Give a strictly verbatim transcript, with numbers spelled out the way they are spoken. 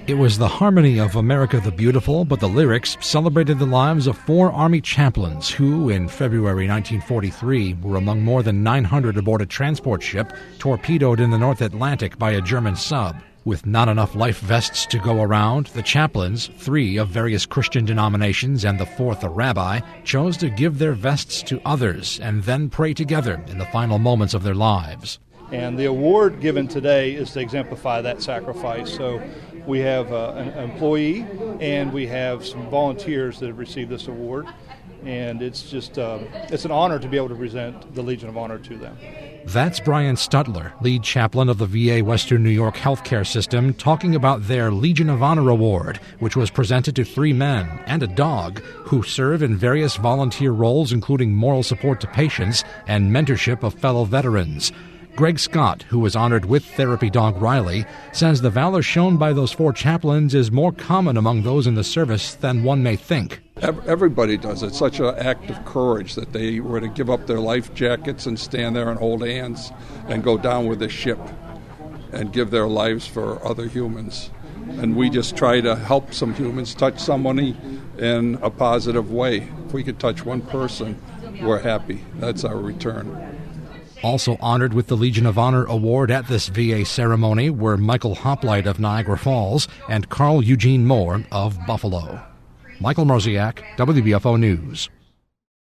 It was the harmony of America the Beautiful, but the lyrics celebrated the lives of four Army chaplains who, in February nineteen forty-three, were among more than nine hundred aboard a transport ship torpedoed in the North Atlantic by a German sub. With not enough life vests to go around, the chaplains, three of various Christian denominations and the fourth a rabbi, chose to give their vests to others and then pray together in the final moments of their lives. And the award given today is to exemplify that sacrifice. So we have uh, an employee and we have some volunteers that have received this award. And it's just, uh, it's an honor to be able to present the Legion of Honor to them. That's Brian Stutler, lead chaplain of the V A Western New York healthcare system, talking about their Legion of Honor Award, which was presented to three men and a dog who serve in various volunteer roles, including moral support to patients and mentorship of fellow veterans. Greg Scott, who was honored with therapy dog Riley, says the valor shown by those four chaplains is more common among those in the service than one may think. Everybody does. It's such an act of courage that they were to give up their life jackets and stand there and hold hands and go down with the ship and give their lives for other humans. And we just try to help some humans, touch somebody in a positive way. If we could touch one person, we're happy. That's our return. Also honored with the Legion of Honor Award at this V A ceremony were Michael Hoplite of Niagara Falls and Carl Eugene Moore of Buffalo. Michael Mrozek, W B F O News.